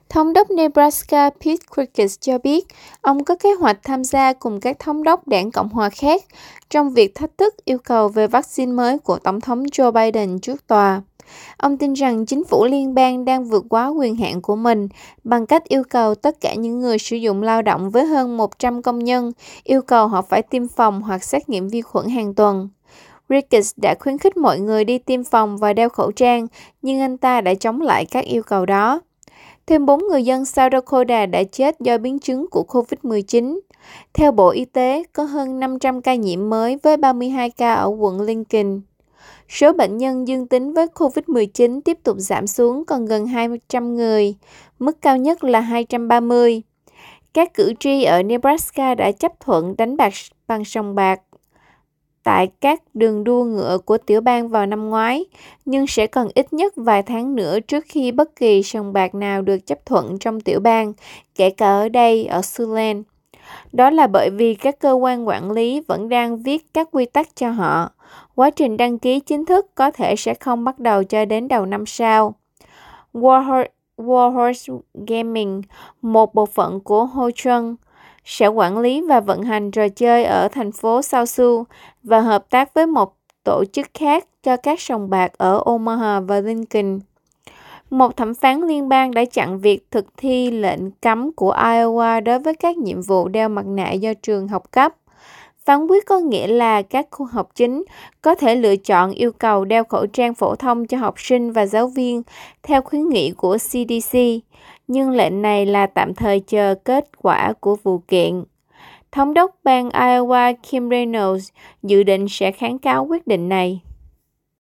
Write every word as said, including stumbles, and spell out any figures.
Thống đốc Nebraska Pete Buttigieg cho biết ông có kế hoạch tham gia cùng các thống đốc đảng Cộng hòa khác trong việc thách thức yêu cầu về vaccine mới của Tổng thống Joe Biden trước tòa. Ông tin rằng chính phủ liên bang đang vượt quá quyền hạn của mình bằng cách yêu cầu tất cả những người sử dụng lao động với hơn một trăm công nhân yêu cầu họ phải tiêm phòng hoặc xét nghiệm vi khuẩn hàng tuần. Buttigieg đã khuyến khích mọi người đi tiêm phòng và đeo khẩu trang, nhưng anh ta đã chống lại các yêu cầu đó. Thêm bốn người dân South Dakota đã chết do biến chứng của covid mười chín. Theo Bộ Y tế, có hơn năm trăm ca nhiễm mới với ba mươi hai ca ở quận Lincoln. Số bệnh nhân dương tính với covid mười chín tiếp tục giảm xuống còn gần hai trăm người, mức cao nhất là hai trăm ba mươi. Các cử tri ở Nebraska đã chấp thuận đánh bạc bằng sòng bạc tại các đường đua ngựa của tiểu bang vào năm ngoái, nhưng sẽ còn ít nhất vài tháng nữa trước khi bất kỳ sòng bạc nào được chấp thuận trong tiểu bang, kể cả ở đây, ở Siouxland. Đó là bởi vì các cơ quan quản lý vẫn đang viết các quy tắc cho họ. Quá trình đăng ký chính thức có thể sẽ không bắt đầu cho đến đầu năm sau. Warhorse, Warhorse Gaming, một bộ phận của Ho-Chunk, sẽ quản lý và vận hành trò chơi ở thành phố South Sioux và hợp tác với một tổ chức khác cho các sòng bạc ở Omaha và Lincoln. Một thẩm phán liên bang đã chặn việc thực thi lệnh cấm của Iowa đối với các nhiệm vụ đeo mặt nạ do trường học cấp. Phán quyết có nghĩa là các khu học chính có thể lựa chọn yêu cầu đeo khẩu trang phổ thông cho học sinh và giáo viên theo khuyến nghị của C D C, nhưng lệnh này là tạm thời chờ kết quả của vụ kiện. Thống đốc bang Iowa Kim Reynolds dự định sẽ kháng cáo quyết định này.